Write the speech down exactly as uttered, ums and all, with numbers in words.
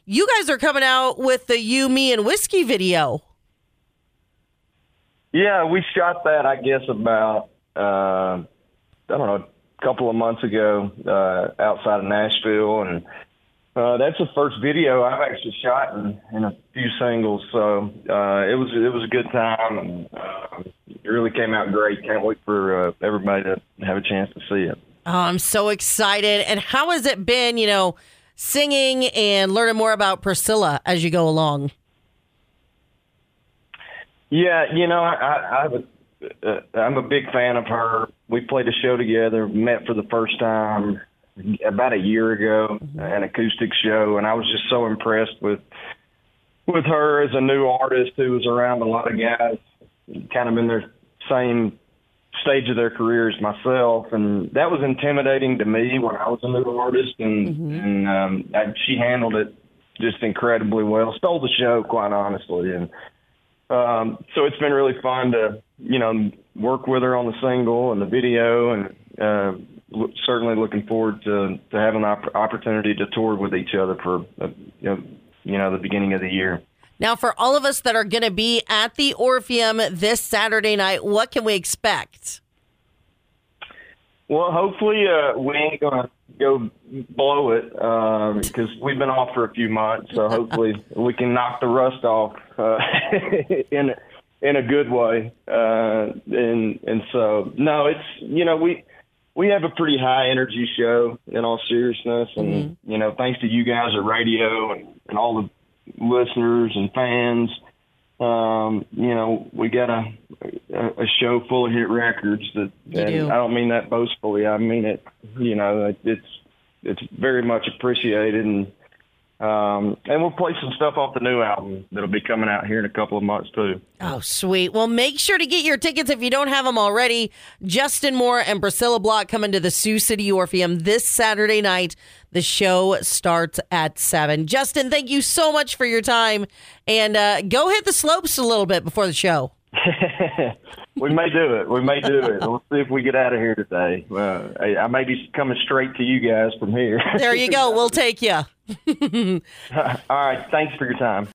you guys are coming out with the You, Me, and Whiskey video. Yeah, we shot that, I guess, about, uh, I don't know, a couple of months ago uh, outside of Nashville. And uh, that's the first video I've actually shot in, in a few singles. So uh, it was it was a good time. And uh, it really came out great. Can't wait for uh, everybody to have a chance to see it. Oh, I'm so excited. And how has it been, you know, singing and learning more about Priscilla as you go along? Yeah, you know, I, I, I would, uh, I'm a big fan of her. We played a show together, met for the first time about a year ago, mm-hmm. an acoustic show, and I was just so impressed with with her as a new artist who was around a lot of guys kind of in their same stage of their career as myself, and that was intimidating to me when I was a new artist, and, mm-hmm. and um, I, she handled it just incredibly well, stole the show, quite honestly, and Um, so it's been really fun to, you know, work with her on the single and the video, and uh, lo- certainly looking forward to, to having the opp- opportunity to tour with each other for, uh, you know, you know, the beginning of the year. Now, for all of us that are going to be at the Orpheum this Saturday night, what can we expect? Well, hopefully uh, we ain't going to go blow it because um, we've been off for a few months. So hopefully we can knock the rust off uh, in in a good way. Uh, and and so no, it's you know we we have a pretty high energy show in all seriousness, and mm-hmm. you know thanks to you guys at radio and, and all the listeners and fans. Um, you know, we got a a show full of hit records that, you and do. I don't mean that boastfully. I mean it, you know, it's, it's very much appreciated. And, um, and we'll play some stuff off the new album that'll be coming out here in a couple of months too. Oh, sweet. Well, make sure to get your tickets if you don't have them already. Justin Moore and Priscilla Block coming to the Sioux City Orpheum this Saturday night. The show starts at seven. Justin, thank you so much for your time. And uh, go hit the slopes a little bit before the show. We may do it. We may do it. We'll see if we get out of here today. Uh, I, I may be coming straight to you guys from here. There you go. We'll take you. All right. Thanks for your time.